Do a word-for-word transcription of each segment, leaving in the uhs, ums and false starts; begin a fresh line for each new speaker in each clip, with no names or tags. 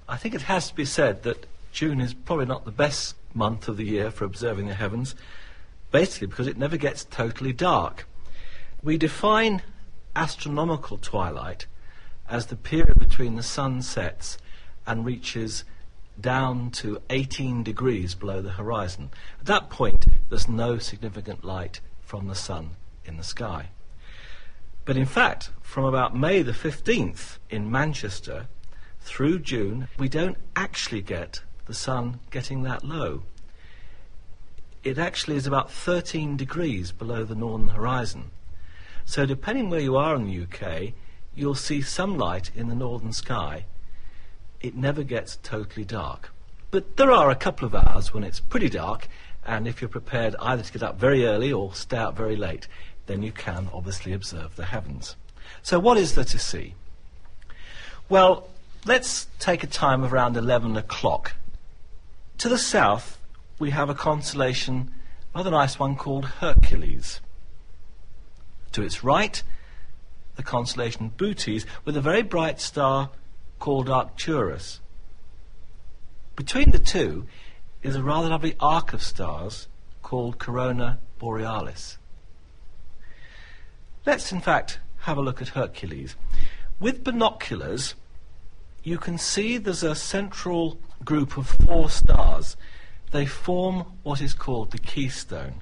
I think it has to be said that June is probably not the best month of the year for observing the heavens, basically because it never gets totally dark. We define astronomical twilight as the period between the sun sets and reaches down to eighteen degrees below the horizon. At that point, there's no significant light from the sun in the sky. But in fact, from about May the fifteenth in Manchester through June, we don't actually get the sun getting that low. It actually is about thirteen degrees below the northern horizon. So depending where you are in the U K, you'll see some light in the northern sky. It never gets totally dark. But there are a couple of hours when it's pretty dark, and if you're prepared either to get up very early or stay out very late, then you can obviously observe the heavens. So what is there to see? Well, let's take a time of around eleven o'clock. To the south, we have a constellation, another nice one called Hercules. To its right, the constellation Bootes, with a very bright star called Arcturus. Between the two is a rather lovely arc of stars called Corona Borealis. Let's in fact have a look at Hercules. With binoculars, you can see there's a central group of four stars. They form what is called the keystone.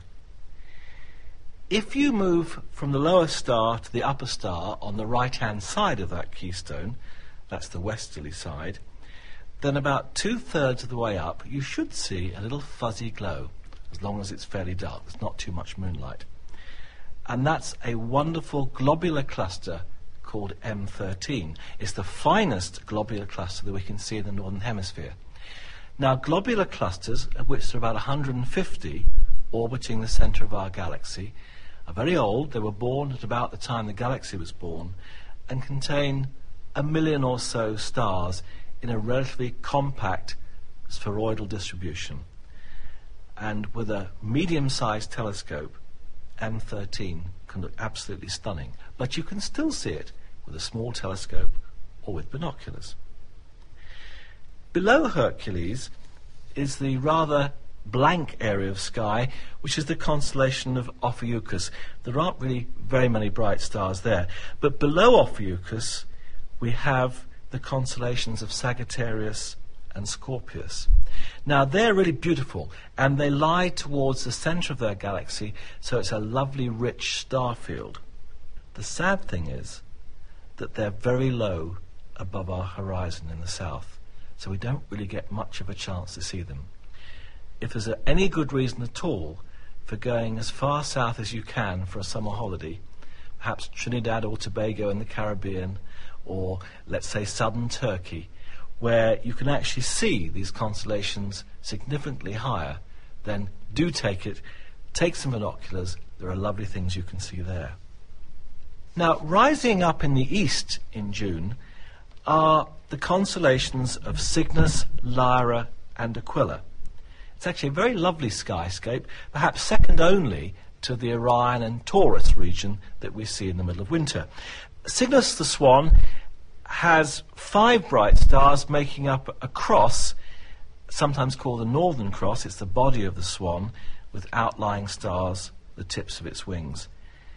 If you move from the lower star to the upper star on the right-hand side of that keystone, that's the westerly side, then about two-thirds of the way up you should see a little fuzzy glow, as long as it's fairly dark, there's not too much moonlight. And that's a wonderful globular cluster called M thirteen. It's the finest globular cluster that we can see in the northern hemisphere. Now, globular clusters, of which there are about one hundred fifty orbiting the centre of our galaxy, are very old. They were born at about the time the galaxy was born and contain a million or so stars in a relatively compact spheroidal distribution. And with a medium-sized telescope, M thirteen can look absolutely stunning, but you can still see it with a small telescope or with binoculars. Below Hercules is the rather blank area of sky, which is the constellation of Ophiuchus. There aren't really very many bright stars there, but below Ophiuchus we have the constellations of Sagittarius and Scorpius. Now, they're really beautiful, and they lie towards the centre of their galaxy, so it's a lovely, rich star field. The sad thing is that they're very low above our horizon in the south, so we don't really get much of a chance to see them. If there's a, any good reason at all for going as far south as you can for a summer holiday, perhaps Trinidad or Tobago in the Caribbean, or let's say southern Turkey, where you can actually see these constellations significantly higher, then do take it, take some binoculars, there are lovely things you can see there. Now, rising up in the east in June are the constellations of Cygnus, Lyra and Aquila. It's actually a very lovely skyscape, perhaps second only to the Orion and Taurus region that we see in the middle of winter. Cygnus the Swan has five bright stars making up a cross, sometimes called the Northern Cross. It's the body of the swan with outlying stars, the tips of its wings.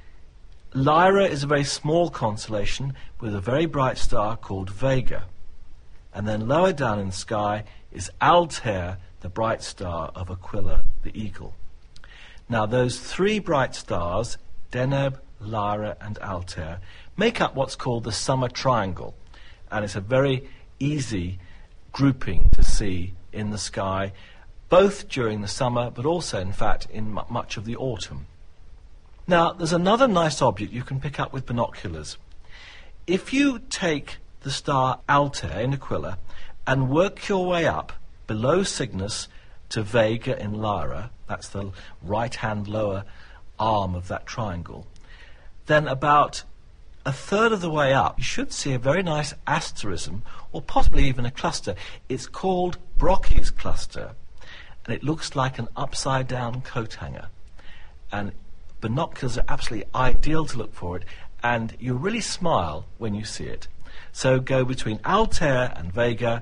Lyra is a very small constellation with a very bright star called Vega. And then lower down in the sky is Altair, the bright star of Aquila, the eagle. Now, those three bright stars, Deneb, Lyra and Altair, make up what's called the summer triangle, and it's a very easy grouping to see in the sky, both during the summer but also in fact in mu- much of the autumn. Now, there's another nice object you can pick up with binoculars. If you take the star Altair in Aquila and work your way up below Cygnus to Vega in Lyra, that's the right-hand lower arm of that triangle, then about a third of the way up you should see a very nice asterism, or possibly even a cluster. It's called Brocchi's cluster, and it looks like an upside-down coat hanger. And binoculars are absolutely ideal to look for it, and you really smile when you see it. So go between Altair and Vega,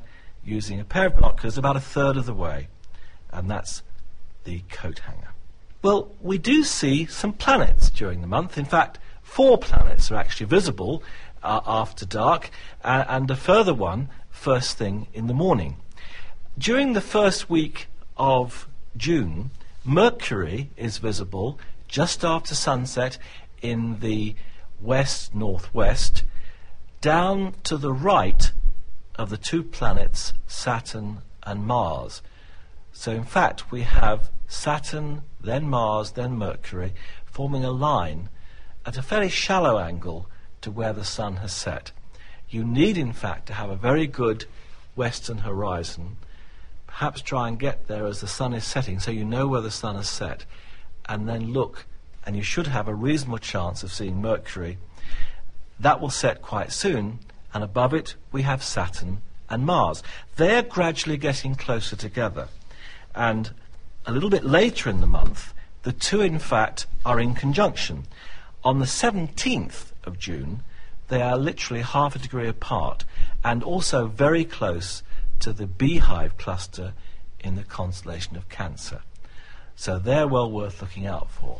using a pair of binoculars about a third of the way, and that's the coat hanger. Well, we do see some planets during the month. In fact, four planets are actually visible uh, after dark, uh, and a further one first thing in the morning. During the first week of June, Mercury is visible just after sunset in the west-northwest, down to the right of the two planets Saturn and Mars. So in fact we have Saturn, then Mars, then Mercury, forming a line at a fairly shallow angle to where the sun has set. You need in fact to have a very good western horizon. Perhaps try and get there as the sun is setting so you know where the sun has set, and then look, and you should have a reasonable chance of seeing Mercury. That will set quite soon, and above it we have Saturn and Mars. They're gradually getting closer together, and a little bit later in the month the two in fact are in conjunction. On the seventeenth of June they are literally half a degree apart, and also very close to the Beehive cluster in the constellation of Cancer. So they're well worth looking out for.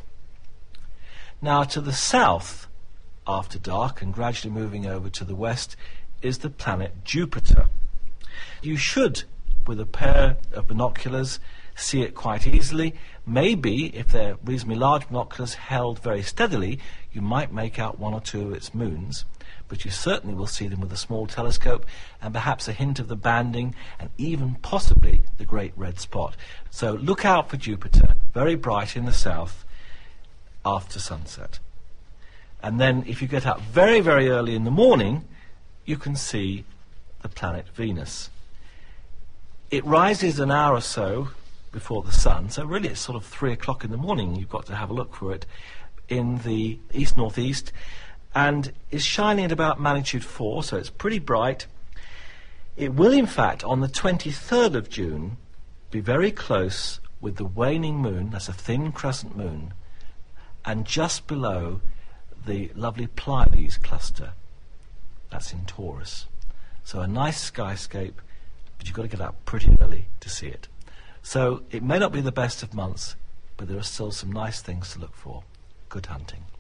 Now to the south, after dark and gradually moving over to the west, is the planet Jupiter. You should, with a pair of binoculars, see it quite easily. Maybe, if they're reasonably large binoculars held very steadily, you might make out one or two of its moons, but you certainly will see them with a small telescope, and perhaps a hint of the banding, and even possibly the great red spot. So look out for Jupiter, very bright in the south after sunset. And then if you get up very, very early in the morning, you can see the planet Venus. It rises an hour or so before the sun, so really it's sort of three o'clock in the morning you've got to have a look for it, in the east-northeast, and is shining at about magnitude four, so it's pretty bright. It will in fact on the twenty-third of June be very close with the waning moon, that's a thin crescent moon, and just below the lovely Pleiades cluster, that's in Taurus. So a nice skyscape, but you've got to get up pretty early to see it. So it may not be the best of months, but there are still some nice things to look for. Good hunting.